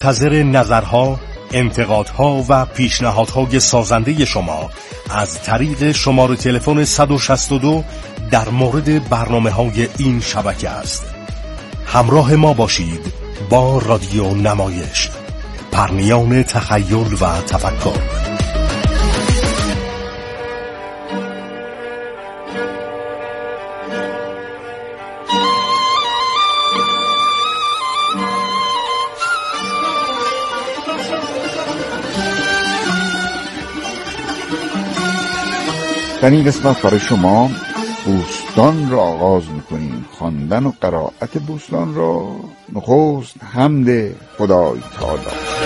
منتظر نظرها، انتقادها و پیشنهادهای سازنده شما از طریق شماره تلفن 162 در مورد برنامه‌های این شبکه است. همراه ما باشید با رادیو نمایش، پرنیان تخیل و تفکر. در این قسمت برای شما بوستان را آغاز میکنیم. خواندن و قرائت بوستان را نخست حمد خدای تعالی.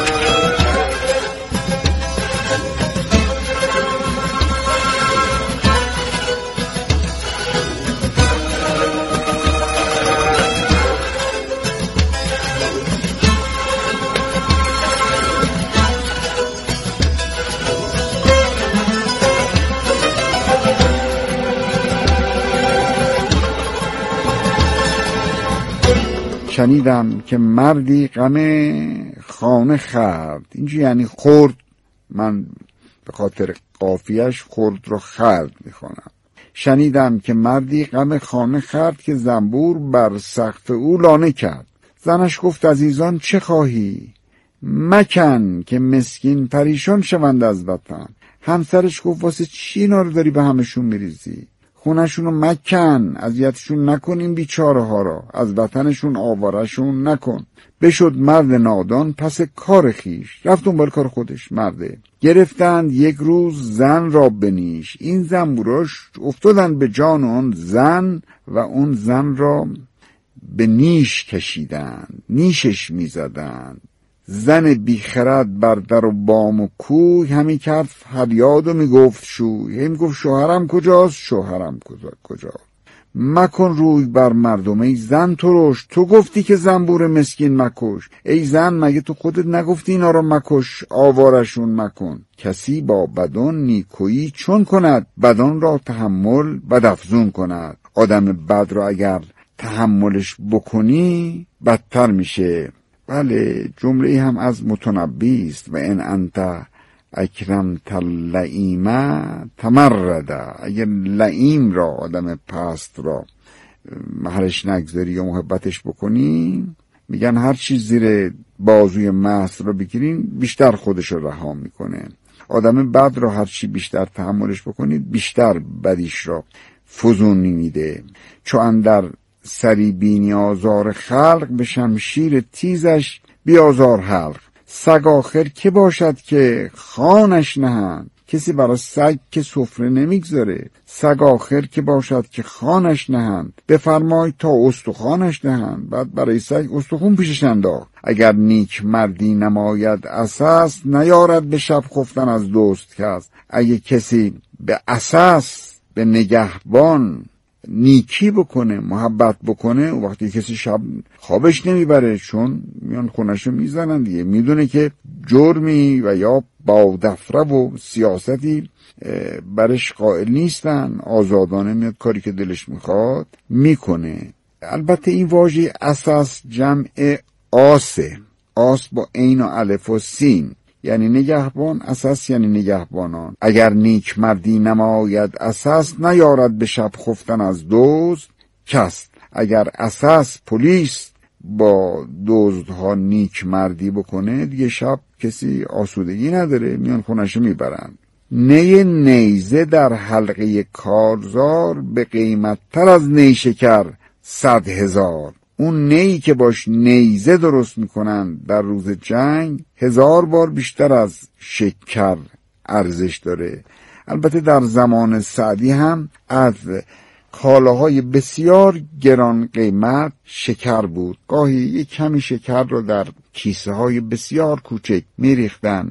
شنیدم که مردی غم خانه خورد. اینجا یعنی خورد، من به خاطر قافیه‌اش خورد رو خورد میخونم. شنیدم که مردی غم خانه خورد که زنبور بر سقف او لانه کرد. زنش گفت عزیزان چه خواهی؟ مکن که مسکین پریشان شوند از وطن. همسرش گفت واسه چی اینا رو داری به همشون میریزی؟ خونشون رو مکن، اذیتشون نکن، این بیچاره ها را از وطنشون آوارشون نکن. بشد مرد نادان پس کار خیش، رفت دنبال کار خودش. مرده گرفتند یک روز زن را بنیش. این زنبوراش افتادن به جان اون زن و اون زن را به نیش کشیدند، نیشش میزدند. زن بیخرد بر در و بام و کوی همی کرد فریاد و میگفت شوی. همی گفت شوهرم کجاست؟ شوهرم کجاست؟ مکن روی بر مردم ای زن ترش، تو گفتی که زنبور مسکین مکش. ای زن مگه تو خودت نگفتی اینا رو مکش، آوارشون مکن. کسی با بدان نیکویی چون کند، بدان را تحمل بدافزون کند. آدم بد را اگر تحملش بکنی بدتر میشه. بله، جمله هم از متنبی است. و ان انت اکرمت اللئیم تمرد. اگر لئیم را، آدم پست را محلش نگذاری یا محبتش بکنی، میگن هر چیز زیر بازوی مست را بگیرین بیشتر خودش رو رها میکنه. آدم بد را هر چی بیشتر تحملش بکنید بیشتر بدیش را فزون میده. چو اندر سری بینی آزار خلق، به شمشیر تیزش بیازار حلق. سگ آخر که باشد که خانش نهند، کسی برای سگ که سفره نمیگذاره. سگ آخر که باشد که خانش نهند، بفرمای تا استخوانش نهند. بعد برای سگ استخون پیشش انداخت. اگر نیک مردی نماید اساس، نیارد به شب خفتن از دوست کس. اگه کسی به اساس، به نگهبان نیکی بکنه، محبت بکنه، و وقتی کسی شب خوابش نمیبره چون میان خونشو میزنن دیگه، میدونه که جرمی و یا بادفره و سیاستی برش قائل نیستن، آزادانه میاد کاری که دلش میخواد میکنه. البته این واژه اساس جمع آسه، آس با عین و الف و سین، یعنی نگهبان. اساس یعنی نگهبانان. اگر نیک مردی نماید اساس، نیارد به شب خفتن از دزد کس. اگر اساس پلیس با دزدها نیک مردی بکنه دیگه شب کسی آسودگی نداره، میان خونشو میبرن. نی نیزه در حلقه کارزار، به قیمت تر از نیشکر 100,000. اون نیی که باش نیزه درست میکنن در روز جنگ 1000 بار بیشتر از شکر ارزش داره. البته در زمان سعدی هم از کالاهای بسیار گران قیمت شکر بود. گاهی یک کمی شکر رو در کیسه های بسیار کوچک میریختن،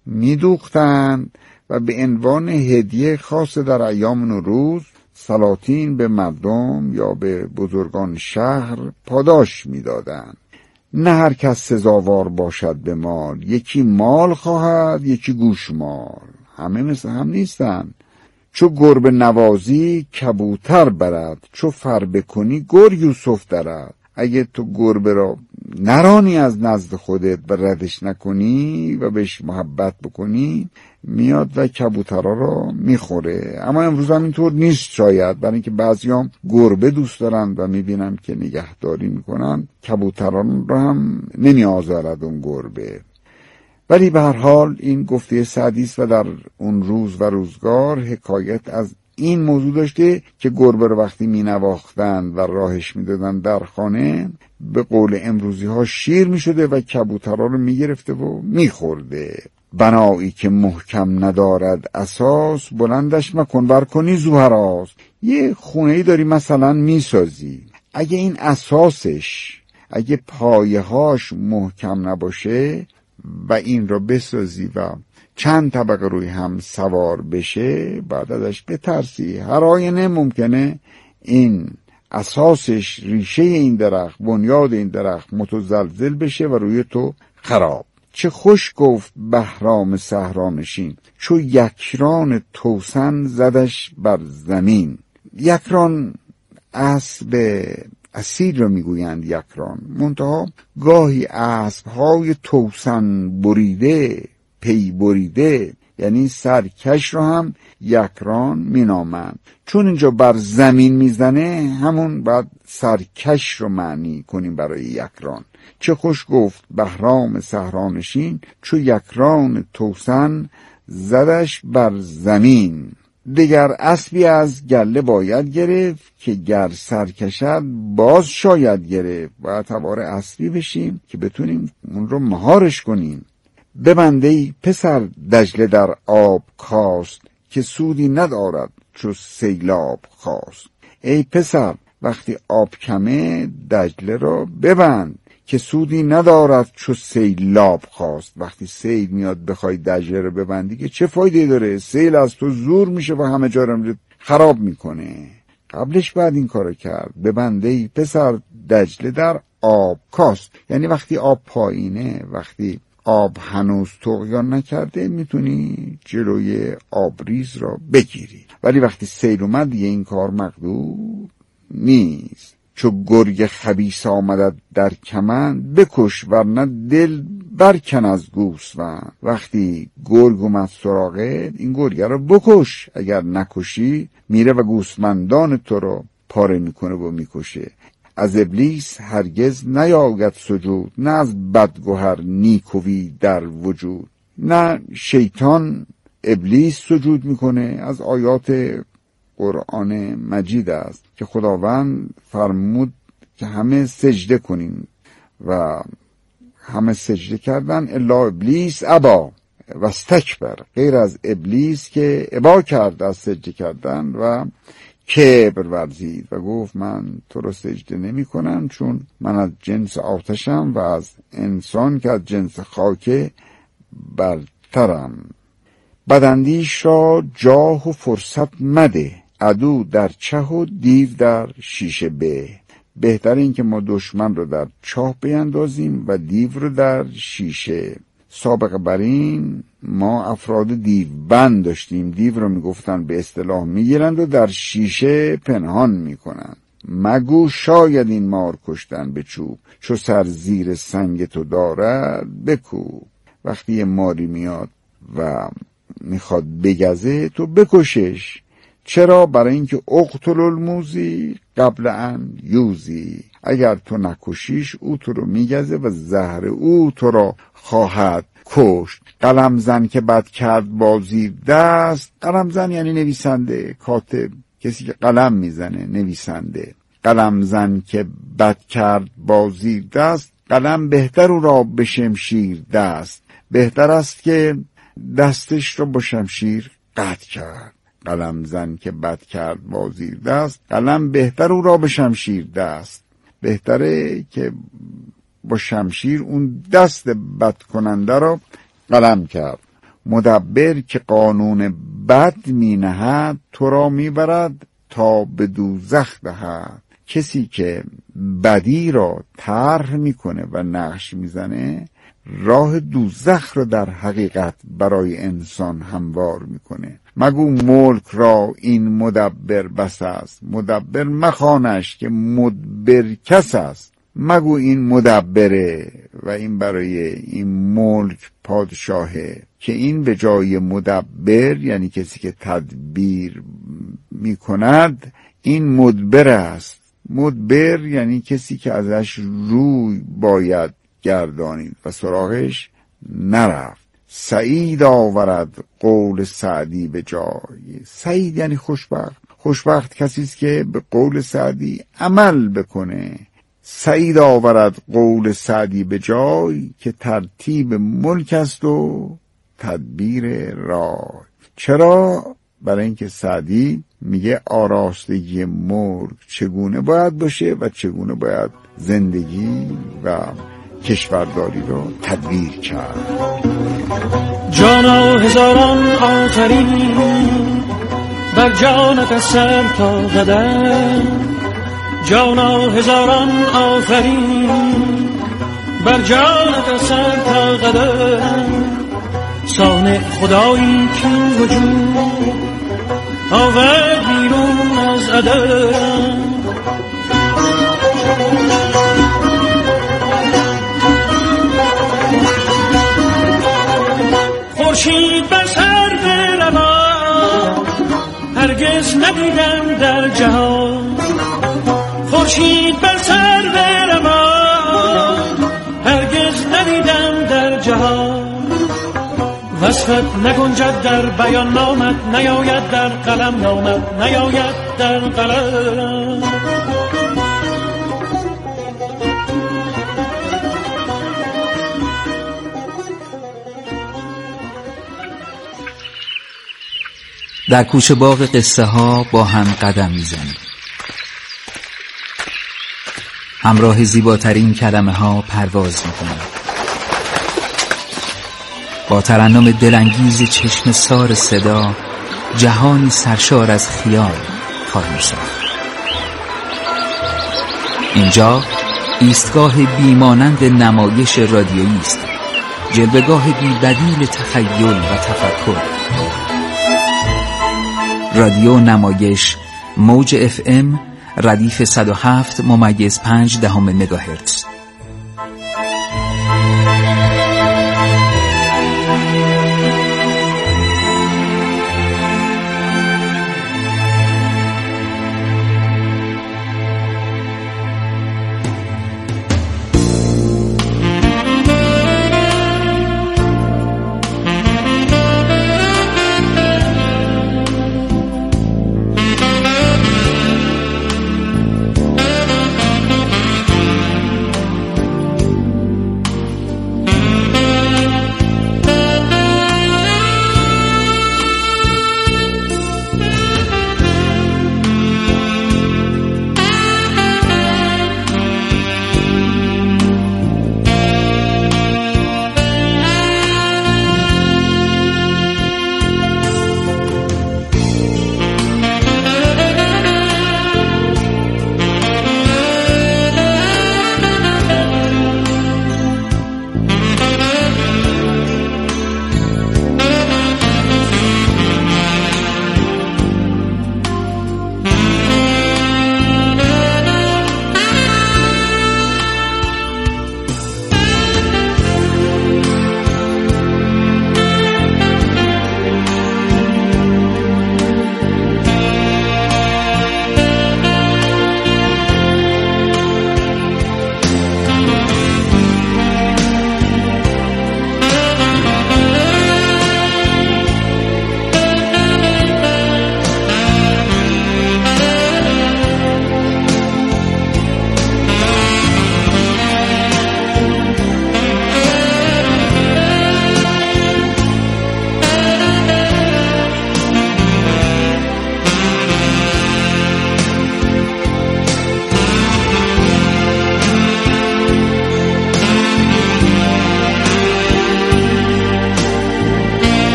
میدوختن و به عنوان هدیه خاص در ایام نوروز سلاطین به مردم یا به بزرگان شهر پاداش میدادند. نه هر کس سزاوار باشد به مال، یکی مال خواهد یکی گوشمال. همه مثل هم نیستن. چو گربه نوازی کبوتر برد، چو فربه کنی گر یوسف درد. اگه تو گربه را نرانی از نزد خودت و ردش نکنی و بهش محبت بکنی، میاد و کبوترها را میخوره. اما امروز هم اینطور نیست شاید، برای اینکه بعضیام گربه دوست دارن و میبینم که نگهداری میکنن، کبوتران را هم نمیآزارد اون گربه. ولی به هر حال این گفته سعدی است و در اون روز و روزگار حکایت از این موضوع داشته که گربه رو وقتی می نواختن و راهش می دادن در خانه، به قول امروزی ها شیر می شده و کبوترها رو می گرفته و می خورده. بنایی که محکم ندارد اساس، بلندش مکن ور کنی زو هراس. یه خونه‌ای داری مثلا می سازی، اگه این اساسش، اگه پایه‌هاش محکم نباشه و این رو بسازی و چند طبقه روی هم سوار بشه، بعد ازش بترسی. هر آینه ممکنه این اساسش، ریشه این درخت، بنیاد این درخت متزلزل بشه و روی تو خراب. چه خوش گفت بهرام صحرانشین، چو یکران توسن زدش بر زمین. یکران اسب اصیل رو میگویند یکران، منتها گاهی اسبهای توسن بریده، پی بریده، یعنی سرکش رو هم یکران مینامند. چون اینجا بر زمین میزنه، همون بعد سرکش رو معنی کنیم برای یکران. چه خوش گفت بهرام صحرانشین، چو یکران توسن زدش بر زمین. دیگر اسبی از گله باید گرفت، که گر سرکشد باز شاید گرفت. باید سوار اسبی بشیم که بتونیم اون رو مهارش کنیم. ببنده پسر دجله در آب کاست، که سودی ندارد چو سیلاب خواست. ای پسر وقتی آب کمه دجله را ببند، که سودی ندارد چو سیلاب خواست. وقتی سیل میاد بخوای دجله رو ببندی که چه فایده داره؟ سیل از تو زور میشه و همه جا رو خراب میکنه. قبلش بعد این کارو کرد. ببنده پسر دجله در آب کاست، یعنی وقتی آب پایینه، وقتی آب هنوز طغیان نکرده، میتونی جلوی آبریز را بگیری. ولی وقتی سیل اومد دیگه این کار مقدور نیست. چو گرگ خبیث آمدد در کمند، بکش ورنه دل برکن از گوسفند. وقتی گرگ اومد سراغت، این گرگ رو بکش. اگر نکشی میره و گوسفندان تو رو پاره میکنه و میکشه. از ابلیس هرگز نیاید سجود، نه از بدگوهر نیکویی در وجود. نه شیطان ابلیس سجود میکنه. از آیات قرآن مجید است که خداوند فرمود که همه سجده کنین و همه سجده کردن الا ابلیس ابا و استکبر، غیر از ابلیس که ابا کرد از سجده کردن و کبر ورزید و گفت من تو رو سجده نمی کنم، چون من از جنس آتشم و از انسان که از جنس خاک برترم. بداندیش را جاه و فرصت مده، عدو در چه و دیو در شیشه به. بهتر این که ما دشمن رو در چاه بیندازیم و دیو رو در شیشه. سابق بر این ما افراد دیو بند داشتیم. دیو رو میگفتن به اصطلاح میگیرند و در شیشه پنهان میکنن. مگو شاید این مار کشتن به چوب، چو سر زیر سنگ تو دارد بکوب. وقتی یه ماری میاد و میخواد بگزه، تو بکشش. چرا؟ برای اینکه اقتل الموذی قبل ان یوذی. اگر تو نکشیش او تو رو میگزه و زهر او تو را خواهد کشت. قلم زن که بد کرد بازی دست. قلم زن یعنی نویسنده، کاتب، کسی که قلم میزنه، نویسنده. قلم زن که بد کرد بازی دست، قلم بهتر او را به شمشیر دست. بهتر است که دستش رو با شمشیر قطع کرد. قلم زن که بد کرد بازی دست، قلم بهتر او را به شمشیر دست. بهتره که با شمشیر اون دست بد کننده را قلم کرد. مدبر که قانون بد می نهد، تو را می برد تا به دوزخ دهد. کسی که بدی را طرح میکنه و نقش میزنه، راه دوزخ را در حقیقت برای انسان هموار میکنه. مگو ملک را این مدبر بس است، مدبر مخوانش که مدبر کس است. مگو این مدبره و این برای این ملک پادشاهه، که این به جای مدبر یعنی کسی که تدبیر می کند این مدبر است. مدبر یعنی کسی که ازش روی باید گردانید و سراغش نرفت. سعید آورد قول سعدی به جای. سعید یعنی خوشبخت. خوشبخت کسی است که به قول سعدی عمل بکنه. سعید آورد قول سعدی به جای، که ترتیب ملک است و تدبیر رای. چرا؟ برای اینکه سعدی میگه آراستگی ملک چگونه باید باشه و چگونه باید زندگی و کشورداری رو تدبیر کرد. جانا هزاران آفرین بر جانت از سر تا قدم، جانا هزاران آفرین بر جانت از سر تا قدم. صانع خدایی که وجود آورد بیرون از عدم. خورشید بر سر بروم هرگز ندیدم در جهان. خورشید بر سر بروم هرگز ندیدم در جهان. وصفت نگنجد در بیان نامت، نیاید در قلم نامت، نیاید در قلم. در کوچه باغ قصه ها با هم قدم میزنیم. همراه زیباترین کلمه ها پرواز میکنیم. با ترنم دلانگیز چشم سار صدا جهانی سرشار از خیال خواهیم ساخت. اینجا ایستگاه بیمانند نمایش رادیویی است، جلوه‌گاه بی‌بدیل تخیل و تفکر. رادیو نمایش موج FM ردیف 107.5 مگاهرتز.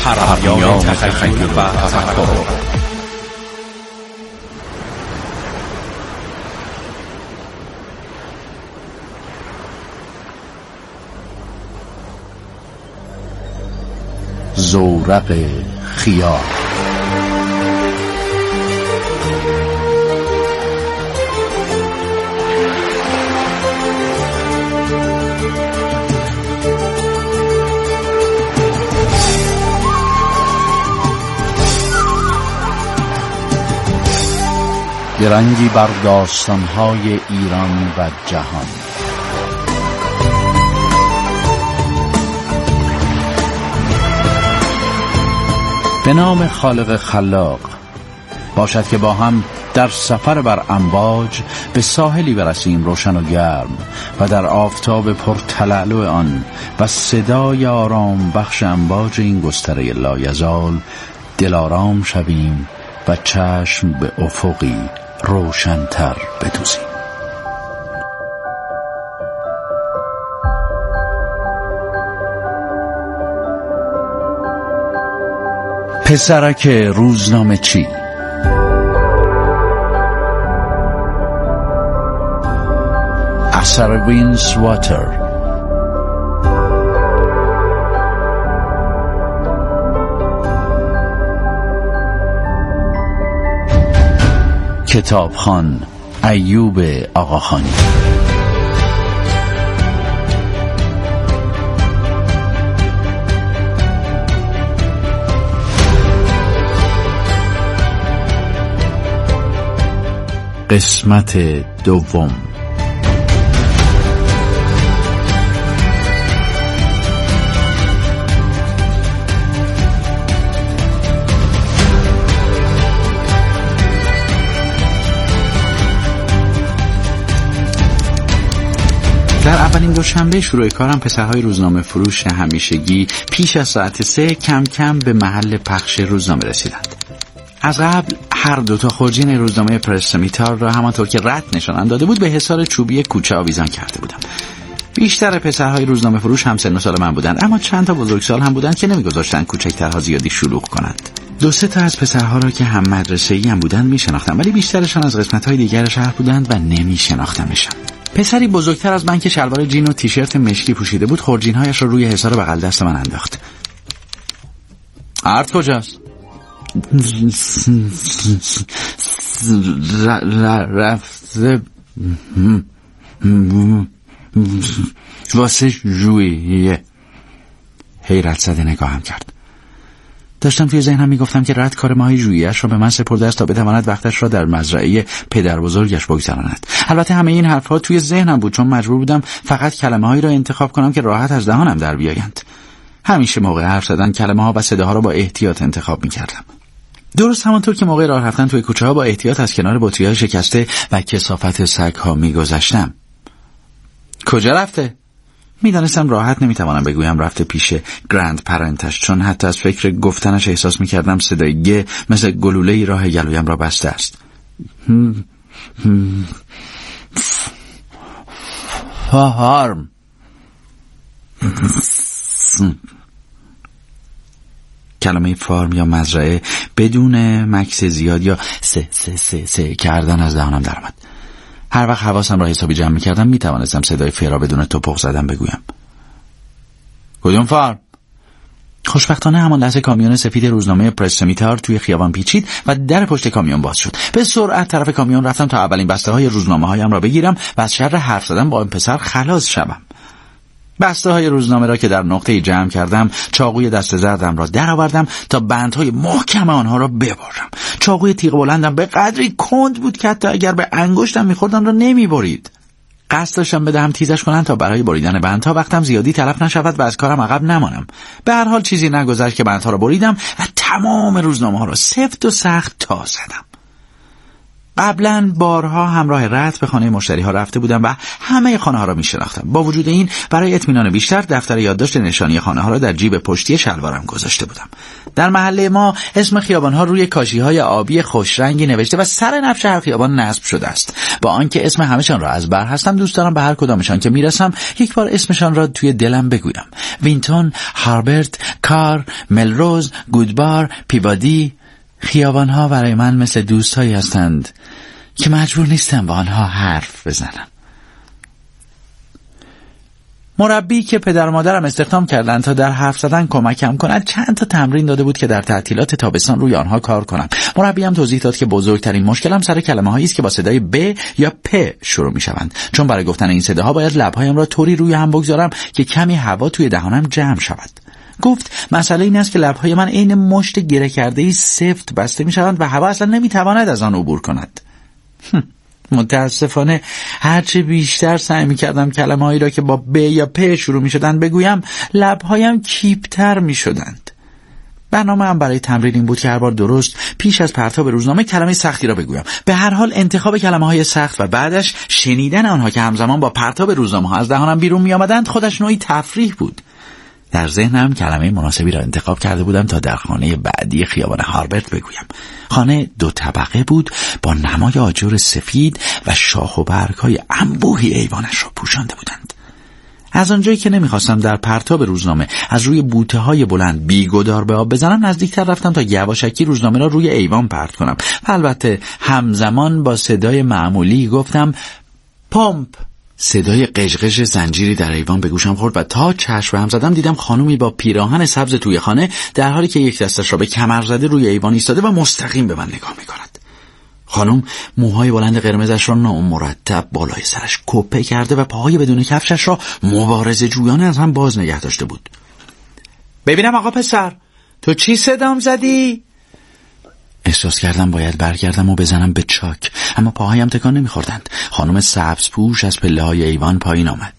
پرهیان تخیل و تفکر. زورق خیال. درنگی بر داستان‌های ایران و جهان. به نام خالق خلاق. باشد که با هم در سفر بر امواج به ساحلی برسیم روشن و گرم و در آفتاب پرتلالو آن و صدای آرام بخش امواج این گستره لایزال دلارام شویم و چشم به افقی روشن‌تر بدوزیم. پسرک روزنامه چی. اثر وینس واتر. کتابخوان ایوب آقاخانی. قسمت دوم. در اولین دوشنبه شروع کارم پسرهای روزنامه فروش همیشگی پیش از ساعت 3 کم کم به محل پخش روزنامه رسیدند. از قبل هر دوتا خورجین روزنامه پرسمیتار را همانطور که رد نشانم داده بود به حصار چوبی کوچه آویزان کرده بودم. بیشتر پسرهای روزنامه فروش هم سن و سال من بودند، اما چند تا بزرگسال هم بودند که نمیگذاشتند کوچکترها زیادی شلوغ کنند. 2-3 تا از پسرها را که هم مدرسه‌ای هم بودند میشناختم، ولی بیشترشان از قسمت‌های دیگر شهر بودند و نمیشناختمشان. پسری بزرگتر از من که شلوار جین و تیشرت مشکی پوشیده بود خورجین‌هایش را روی حصار بغل دست من انداخت. ارد کجاست؟ رفته واسه جوییه. حیرت زده نگاهم کرد. داشتم توی ذهنم میگفتم که رد کار ماهی جوییش را به من سپرده است تا بتواند وقتش را در مزرعه پدر بزرگش بگذراند. البته همه این حرفها توی ذهنم بود، چون مجبور بودم فقط کلمه هایی را انتخاب کنم که راحت از دهانم در بیایند. همیشه موقع حرف زدن کلمه ها و صداها را با احتیاط انتخاب میکردم. درست همانطور که موقع راه رفتن توی کوچه ها با احتیاط از کنار بطری‌های شکسته و کثافت سگ ها میگذشتم. کجا رفته؟ میدانستم راحت نمیتوانم بگویم رفته پیش گرند پرنتش، چون حتی از فکر گفتنش احساس میکردم صدای گ مثل گلوله‌ای راه گلویم را بسته است. فارم. کلمه فارم یا مزرعه بدون مکث زیاد یا سه کردن از دهانم درآمد. هر وقت حواسم را حسابی جمع می‌کردم می‌توانستم صدای ف را بدون توپق زدن بگویم. کدوم فارم؟ خوشبختانه همان لحظه کامیون سفید روزنامه پرسمیتار توی خیابان پیچید و در پشت کامیون باز شد. به سرعت طرف کامیون رفتم تا اولین بسته‌های روزنامه‌هایم را بگیرم و از شر حرف زدن با این پسر خلاص شوم. بسته‌های روزنامه را که در نقطه‌ای جمع کردم، چاقوی دست زردم را درآوردم تا بندهای محکم آنها را ببرم. چاقوی تیغ بلندم به قدری کند بود که حتی اگر به انگشتم می‌خوردم را نمی‌برید. قصد داشتم بدهم تیزش کنم تا برای بریدن بندها وقتم زیادی تلف نشود و از کارم عقب نمانم. به هر حال چیزی نگذشت که بندها را بریدم و تمام روزنامه‌ها را سفت و سخت تا زدم. قبلا بارها همراه رت به خانه مشتری ها رفته بودم و همه خانه ها را می شناختم. با وجود این برای اطمینان بیشتر دفتر یادداشت نشانی خانه ها را در جیب پشتی شلوارم گذاشته بودم. در محله ما اسم خیابان ها روی کاشی های آبی خوش رنگی نوشته و سر نفش هر خیابان نصب شده است. با آنکه اسم همه‌شان را از بر هستم، دوست دارم به هر کدامشان که میرسم یک بار اسمشان را توی دلم بگویم. وینتون، هاربرت، کار، ملروز، گودبار، پیوادی. خیابان ها برای من مثل دوستایی هستند که مجبور نیستم با آنها حرف بزنم. مربی که پدر و مادرم استخدام کردند تا در حرف زدن کمکم کند چند تا تمرین داده بود که در تعطیلات تابستان روی آنها کار کنم. مربی هم توضیح داد که بزرگترین مشکلم سر کلمه‌هایی است که با صدای ب یا پ شروع می‌شوند، چون برای گفتن این صداها باید لب‌هایم را طوری روی هم بگذارم که کمی هوا توی دهانم جمع شود. گفت مسئله این است که لب‌های من عین مشت گره کرده‌ای سفت بسته می‌شوند و هوا اصلا نمی‌تواند از آن عبور کند. متاسفانه هرچه بیشتر سعی می‌کردم کلمه‌هایی را که با ب یا پ شروع می‌شدند بگویم، لب‌هایم کیپ‌تر می‌شدند. برنامه هم برای تمرین این بود که هر بار درست پیش از پرتاب روزنامه کلمه سختی را بگویم. به هر حال انتخاب کلمه‌های سخت و بعدش شنیدن آنها که همزمان با پرتاب روزنامه‌ها از دهانم بیرون می‌آمدند خودش نوعی تفریح بود. در ذهنم کلمه مناسبی را انتخاب کرده بودم تا در خانه بعدی خیابان هاربرت بگویم. خانه 2 طبقه بود با نمای آجر سفید و شاخ و برگ‌های انبوهی ایوانش را پوشانده بودند. از آنجایی که نمیخواستم در پرتاب روزنامه از روی بوته‌های بلند بیگدار به آب بزنم، نزدیکتر رفتم تا یواشکی روزنامه را روی ایوان پرت کنم و البته همزمان با صدای معمولی گفتم پمپ. صدای قژقژ زنجیری در ایوان به گوشم خورد و تا چشم هم زدم دیدم خانومی با پیراهن سبز توی خانه در حالی که یک دستش را به کمر زده روی ایوان ایستاده و مستقیم به من نگاه می‌کند. خانم موهای بلند قرمزش را نامرتب بالای سرش کپه کرده و پاهای بدون کفشش را مبارزه جویانه از هم باز نگه داشته بود. ببینم آقا پسر، تو چی صدام زدی؟ احساس کردم باید برگردم و بزنم به چاک، اما پاهایم تکان نمیخوردند. خانم سبز پوش از پله های ایوان پایین آمد.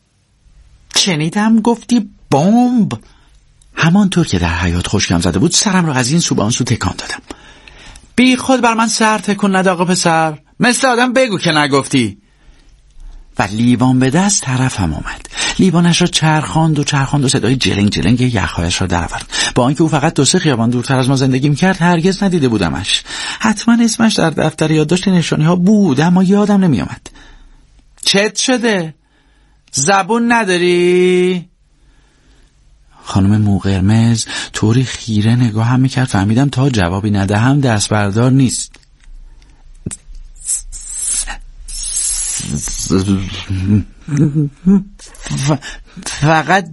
شنیدم گفتی بمب. همانطور که در حیاط خشکم زده بود سرم را از این سو به آن سو تکان دادم. بی خود بر من سر تکون نده آقا پسر، مثل آدم بگو که نگفتی. و لیوان به دست طرفم آمد. لیوانش را چرخاند و صدای جلنگ جلنگ یخ‌هایش را درآورد. با آنکه او فقط 2-3 خیابان دورتر از ما زندگی می‌کرد، هرگز ندیده بودمش. حتما اسمش در دفتر یادداشت نشانی‌ها بود، اما یادم نمی‌آمد. چت شده؟ زبون نداری؟ خانم مو قرمز طوری خیره نگاهم می‌کرد فهمیدم تا جوابی ندهم دست بردار نیست. فقط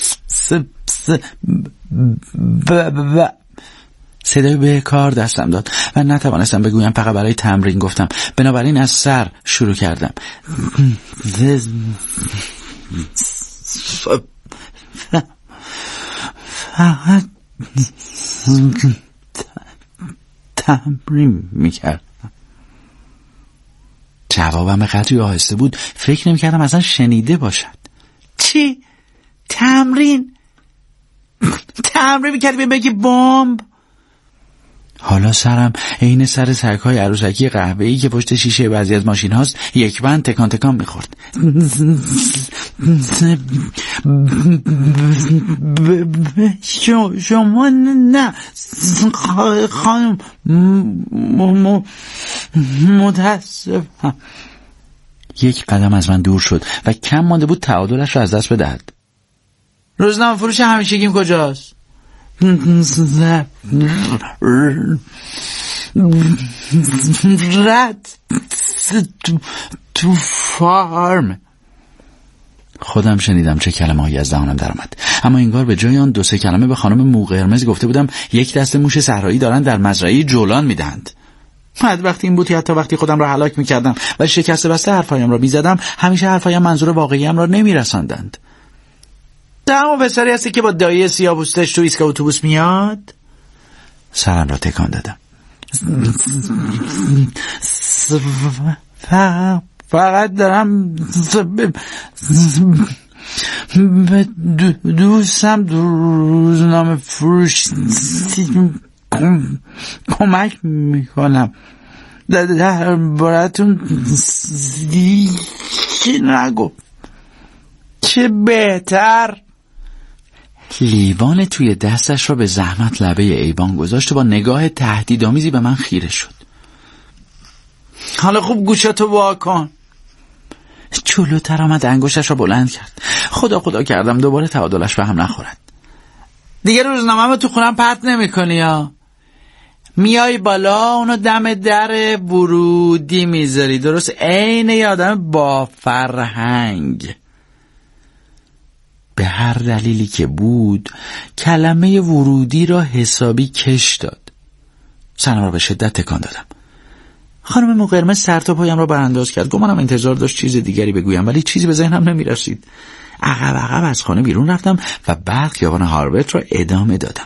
صدای به کار دستم داد و نتوانستم بگویم. فقط برای تمرین گفتم، بنابراین از سر شروع کردم. فقط تمرین میکرد. جوابم به قدری آهسته بود فکر نمی‌کردم اصلا شنیده باشد. چی؟ تمرین می‌کردی بگی بمب؟ حالا سرم عین سر سگ‌های عروسکی قهوه‌ای که پشت شیشه بعضی از ماشین هاست یک بند تکان تکان می‌خورد. شما نه خانم، متاسفم. یک قدم از من دور شد و کم مانده بود تعادلش را از دست بدهد. روزنامه فروش همیشگیم کجاست؟ رد تو فارم. خودم شنیدم چه کلمه‌ای از دهانم درآمد، اما انگار به جای آن 2-3 کلمه به خانم مو قرمز گفته بودم یک دسته موش صحرایی دارند در مزرعه جولان میدهند. وقتی این بود حتی وقتی خودم را هلاک میکردم و شکسته بسته حرفایم را میزدم، همیشه حرفایم منظور واقعیم را نمیرساندند. دمو پسری هستی که با دایی سیاه‌پوستش تو ایستگاه اتوبوس میاد؟ سرم را تکان دادم. فقط دارم به دوستم روزنامه فروش کمک میکنم. دربارتون چی نگو، چه بهتر. لیوان توی دستش را به زحمت لبه ایوان گذاشت و با نگاه تهدیدآمیزی به من خیره شد. حالا خوب گوشتو وا کن. جلوتر آمد، انگشتش را بلند کرد. خدا کردم دوباره تعادلش به هم نخورد. دیگه روزنامه‌مو تو خونم پرت نمی‌کنی یا؟ میای بالا اونو دم در ورودی میذاری، درست عین یه آدم با فرهنگ. به هر دلیلی که بود کلمه ورودی را حسابی کش داد. سرم را به شدت تکان دادم. خانم مو قرمز سر تا پایم را برانداز کرد. گمانم انتظار داشت چیز دیگری بگویم، ولی چیزی به ذهنم نمی‌رسید. عقب از خانه بیرون رفتم و بعد خیابان هاربرت را ادامه دادم.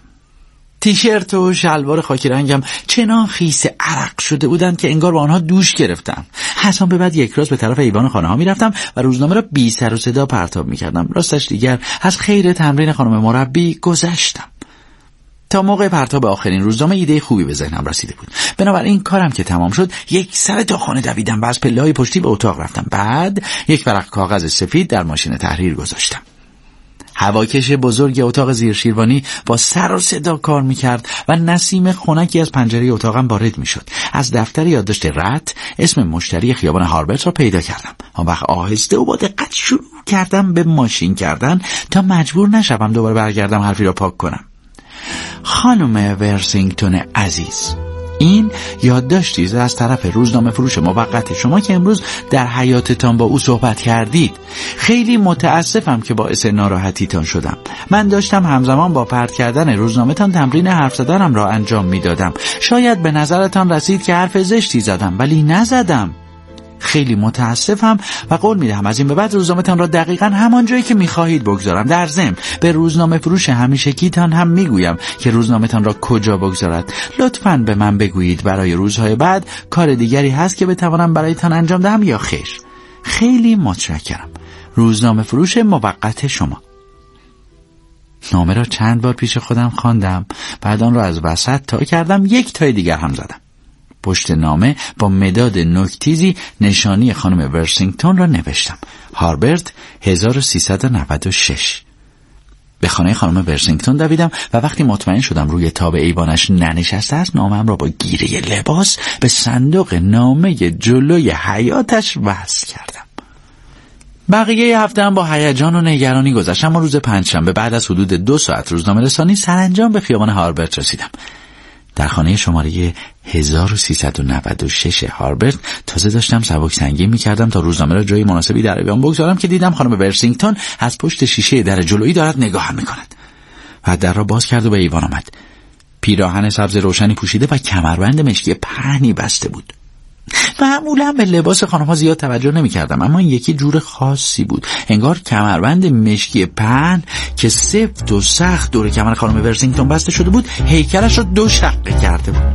تیشرت و شلوار خاکی رنگم چنان خیس عرق شده بودند که انگار با آنها دوش گرفتم. از آن به بعد یک راست به طرف ایوان خانه ها می رفتم و روزنامه را بی سر و صدا پرتاب می کردم. راستش دیگر از خیر تمرین خانم مربی گذشتم. تا موقع پرتاب آخرین روزنامه ایده خوبی به ذهنم رسیده بود. بنابراین کارم که تمام شد یک سر تا خانه دویدم و از پله‌های پشتی به اتاق رفتم. بعد یک ورق کاغذ سفید در ماشین تحریر گذاشتم. هواکش بزرگ اتاق زیر شیروانی با سر و صدا کار میکرد و نسیم خنکی از پنجره اتاقم وارد میشد. از دفتر یادداشت رت اسم مشتری خیابان هاربرت را پیدا کردم. آن وقت آهسته و با دقت شروع کردم به ماشین کردن تا مجبور نشوم دوباره برگردم حرفی را پاک کنم. خانم ورسینگتون عزیز، این یادداشتی است از طرف روزنامه فروش موقت شما که امروز در حیاتتان با او صحبت کردید. خیلی متاسفم که باعث ناراحتیتان شدم. من داشتم همزمان با پرت کردن روزنامه‌تان تمرین حرف زدنم را انجام میدادم. شاید به نظرتان رسید که حرف زشتی زدم، ولی نزدم. خیلی متاسفم و قول میدهم از این به بعد روزنامه‌تان را دقیقاً همان جایی که می‌خواهید بگذارم. در ضمن به روزنامه فروش همیشگیتان هم میگویم که روزنامه‌تان را کجا بگذارد. لطفاً به من بگویید برای روزهای بعد کار دیگری هست که بتوانم برایتان انجام دهم یا خیر. خیلی متشکرم. روزنامه فروش موقت شما. نامه را چند بار پیش خودم خواندم، بعد آن را از وسط تا کردم، یک تای دیگر هم زدم. پشت نامه با مداد نوک‌تیزی نشانی خانم ورسینگتون را نوشتم. هاربرت 1396. به خانه خانم ورسینگتون دویدم و وقتی مطمئن شدم روی تاب ایوانش ننشسته است، نامه‌ام را با گیره لباس به صندوق نامه جلوی حیاطش وصل کردم. بقیه هفته‌ام با هیجان و نگرانی گذشت، اما روز پنجشنبه بعد از حدود 2 ساعت روزنامه رسانی سرانجام به خیابان هاربرت رسیدم. در خانه شماره 1396 هاربرت تازه داشتم سبک سنگین می‌کردم تا روزنامه را جای مناسبی در ایوان بگذارم که دیدم خانم ورسینگتون از پشت شیشه در جلویی دارد نگاهم می‌کند. و در را باز کرد و به ایوان آمد. پیراهن سبز روشنی پوشیده و کمربند مشکی پهنی بسته بود. معمولا به لباس خانم‌ها زیاد توجه نمی‌کردم، اما این یکی جور خاصی بود. انگار کمربند مشکی پهن که سفت و سخت دور کمر خانم ورسینگتون بسته شده بود، هیکلش را 2 شقه کرده بود.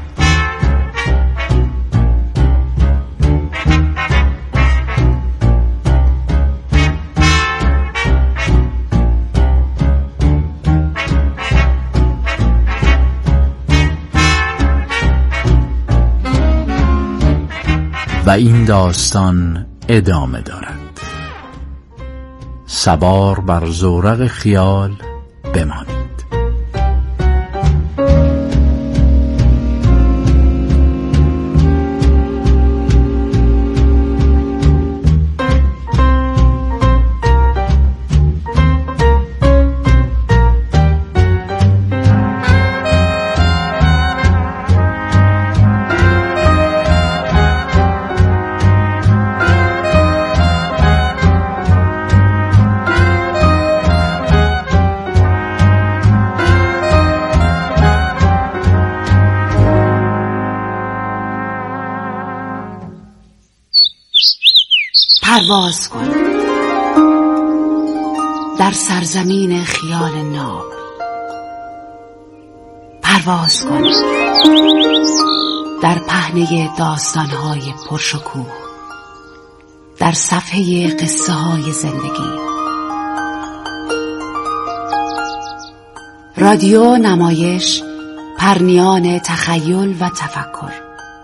و این داستان ادامه دارد. سوار بر زورق خیال بمانید. پرواز کن در سرزمین خیال ناب. پرواز کن در پهنه داستان‌های پرشکوه، در صفحه قصه‌های زندگی. رادیو نمایش، پرنیان تخیل و تفکر.